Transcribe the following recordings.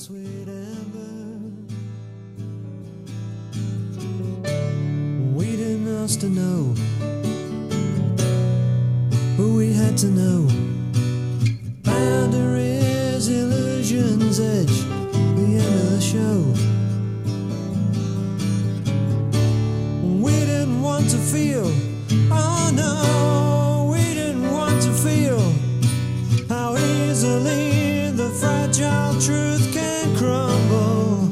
bittersweet amber. We didn't ask to know, but we had to know. Boundaries, illusions, edge, the end of the show. We didn't want to feel, oh no, we didn't want to feel how easily the fragile truth can crumble.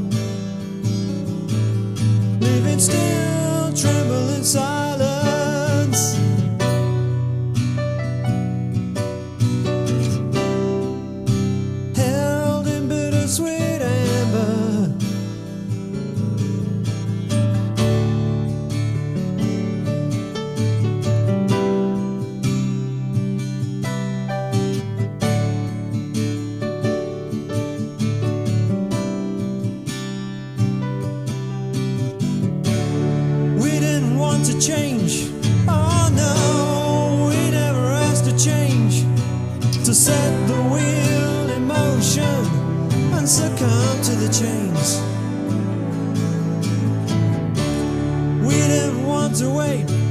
Living still, tremble in silence. Held in bittersweet amber. To change, oh no, we never asked to change, to set the wheel in motion and succumb to the chains. We didn't want to wait,